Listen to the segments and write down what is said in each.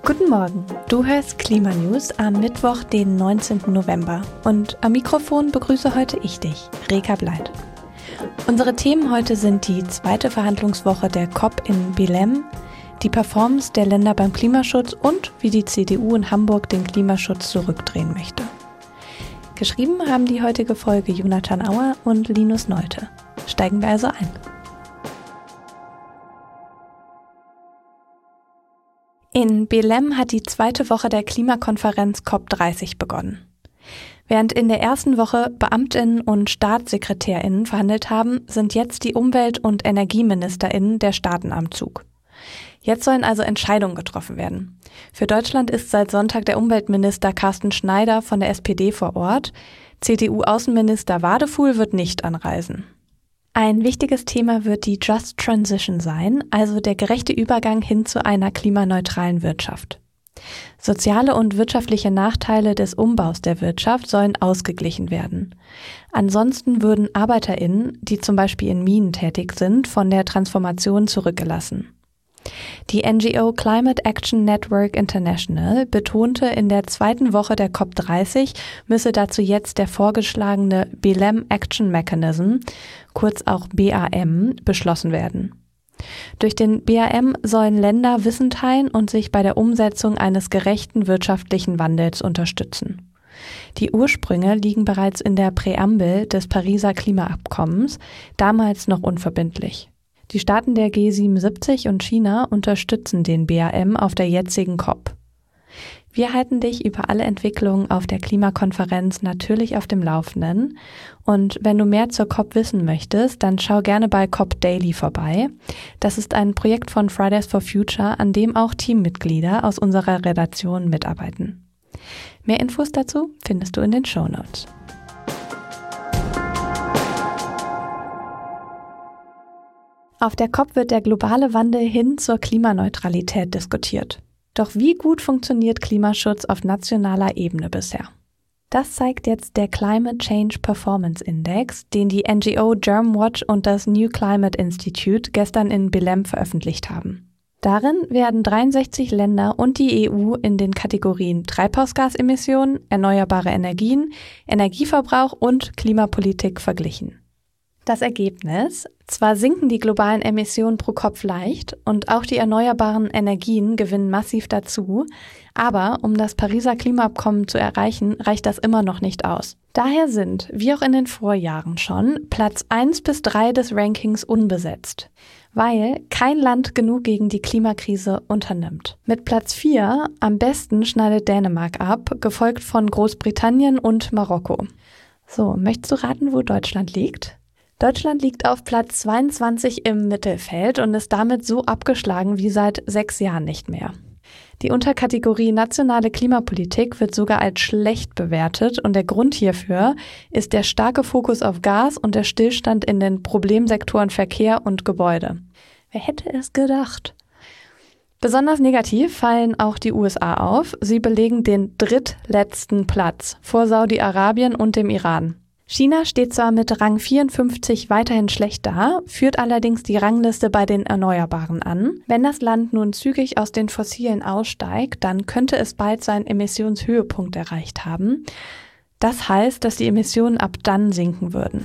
Guten Morgen, du hörst Klimanews am Mittwoch, den 19. November. Und am Mikrofon begrüße heute ich dich, Reka Bleit. Unsere Themen heute sind die zweite Verhandlungswoche der COP in Belém, die Performance der Länder beim Klimaschutz und wie die CDU in Hamburg den Klimaschutz zurückdrehen möchte. Geschrieben haben die heutige Folge Jonathan Auer und Linus Nolte. Steigen wir also ein. In Belém hat die zweite Woche der Klimakonferenz COP30 begonnen. Während in der ersten Woche BeamtInnen und StaatssekretärInnen verhandelt haben, sind jetzt die Umwelt- und EnergieministerInnen der Staaten am Zug. Jetzt sollen also Entscheidungen getroffen werden. Für Deutschland ist seit Sonntag der Umweltminister Carsten Schneider von der SPD vor Ort. CDU-Außenminister Wadefuhl wird nicht anreisen. Ein wichtiges Thema wird die Just Transition sein, also der gerechte Übergang hin zu einer klimaneutralen Wirtschaft. Soziale und wirtschaftliche Nachteile des Umbaus der Wirtschaft sollen ausgeglichen werden. Ansonsten würden ArbeiterInnen, die zum Beispiel in Minen tätig sind, von der Transformation zurückgelassen. Die NGO Climate Action Network International betonte in der zweiten Woche der COP30, müsse dazu jetzt der vorgeschlagene Belém Action Mechanism, kurz auch BAM, beschlossen werden. Durch den BAM sollen Länder Wissen teilen und sich bei der Umsetzung eines gerechten wirtschaftlichen Wandels unterstützen. Die Ursprünge liegen bereits in der Präambel des Pariser Klimaabkommens, damals noch unverbindlich. Die Staaten der G77 und China unterstützen den BAM auf der jetzigen COP. Wir halten dich über alle Entwicklungen auf der Klimakonferenz natürlich auf dem Laufenden. Und wenn du mehr zur COP wissen möchtest, dann schau gerne bei COP Daily vorbei. Das ist ein Projekt von Fridays for Future, an dem auch Teammitglieder aus unserer Redaktion mitarbeiten. Mehr Infos dazu findest du in den Shownotes. Auf der COP wird der globale Wandel hin zur Klimaneutralität diskutiert. Doch wie gut funktioniert Klimaschutz auf nationaler Ebene bisher? Das zeigt jetzt der Climate Change Performance Index, den die NGO Germwatch und das New Climate Institute gestern in Belém veröffentlicht haben. Darin werden 63 Länder und die EU in den Kategorien Treibhausgasemissionen, erneuerbare Energien, Energieverbrauch und Klimapolitik verglichen. Das Ergebnis: Zwar sinken die globalen Emissionen pro Kopf leicht und auch die erneuerbaren Energien gewinnen massiv dazu, aber um das Pariser Klimaabkommen zu erreichen, reicht das immer noch nicht aus. Daher sind, wie auch in den Vorjahren schon, Platz 1 bis 3 des Rankings unbesetzt, weil kein Land genug gegen die Klimakrise unternimmt. Mit Platz 4 am besten schneidet Dänemark ab, gefolgt von Großbritannien und Marokko. So, möchtest du raten, wo Deutschland liegt? Deutschland liegt auf Platz 22 im Mittelfeld und ist damit so abgeschlagen wie seit 6 Jahren nicht mehr. Die Unterkategorie nationale Klimapolitik wird sogar als schlecht bewertet und der Grund hierfür ist der starke Fokus auf Gas und der Stillstand in den Problemsektoren Verkehr und Gebäude. Wer hätte es gedacht? Besonders negativ fallen auch die USA auf. Sie belegen den drittletzten Platz vor Saudi-Arabien und dem Iran. China steht zwar mit Rang 54 weiterhin schlecht da, führt allerdings die Rangliste bei den Erneuerbaren an. Wenn das Land nun zügig aus den Fossilen aussteigt, dann könnte es bald seinen Emissionshöhepunkt erreicht haben. Das heißt, dass die Emissionen ab dann sinken würden.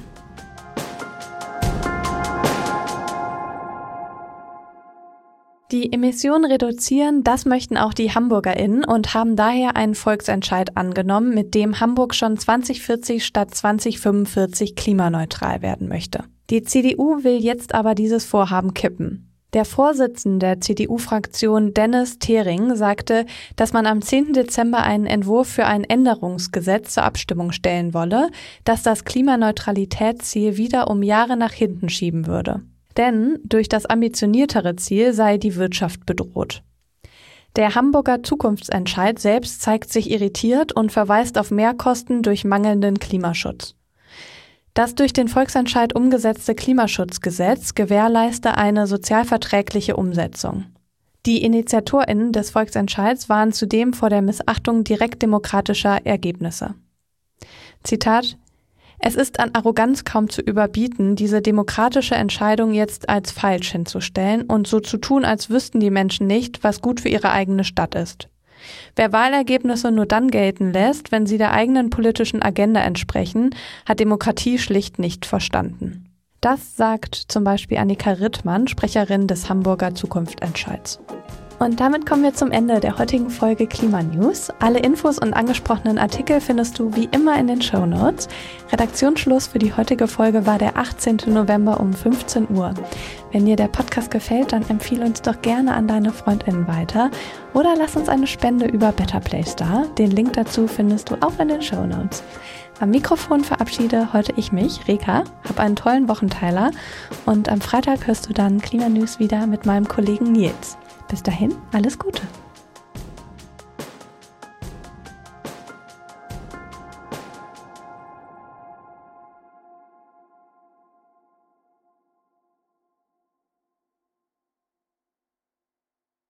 Die Emissionen reduzieren, das möchten auch die HamburgerInnen und haben daher einen Volksentscheid angenommen, mit dem Hamburg schon 2040 statt 2045 klimaneutral werden möchte. Die CDU will jetzt aber dieses Vorhaben kippen. Der Vorsitzende der CDU-Fraktion Dennis Thering sagte, dass man am 10. Dezember einen Entwurf für ein Änderungsgesetz zur Abstimmung stellen wolle, das das Klimaneutralitätsziel wieder um Jahre nach hinten schieben würde. Denn durch das ambitioniertere Ziel sei die Wirtschaft bedroht. Der Hamburger Zukunftsentscheid selbst zeigt sich irritiert und verweist auf Mehrkosten durch mangelnden Klimaschutz. Das durch den Volksentscheid umgesetzte Klimaschutzgesetz gewährleiste eine sozialverträgliche Umsetzung. Die InitiatorInnen des Volksentscheids waren zudem vor der Missachtung direkt demokratischer Ergebnisse. Zitat: Es ist an Arroganz kaum zu überbieten, diese demokratische Entscheidung jetzt als falsch hinzustellen und so zu tun, als wüssten die Menschen nicht, was gut für ihre eigene Stadt ist. Wer Wahlergebnisse nur dann gelten lässt, wenn sie der eigenen politischen Agenda entsprechen, hat Demokratie schlicht nicht verstanden. Das sagt zum Beispiel Annika Rittmann, Sprecherin des Hamburger Zukunftsentscheids. Und damit kommen wir zum Ende der heutigen Folge Klimanews. Alle Infos und angesprochenen Artikel findest du wie immer in den Shownotes. Redaktionsschluss für die heutige Folge war der 18. November um 15 Uhr. Wenn dir der Podcast gefällt, dann empfehle uns doch gerne an deine FreundInnen weiter oder lass uns eine Spende über Better Place da. Den Link dazu findest du auch in den Shownotes. Am Mikrofon verabschiede heute ich mich, Reka, hab einen tollen Wochenteiler und am Freitag hörst du dann Klimanews wieder mit meinem Kollegen Nils. Bis dahin, alles Gute!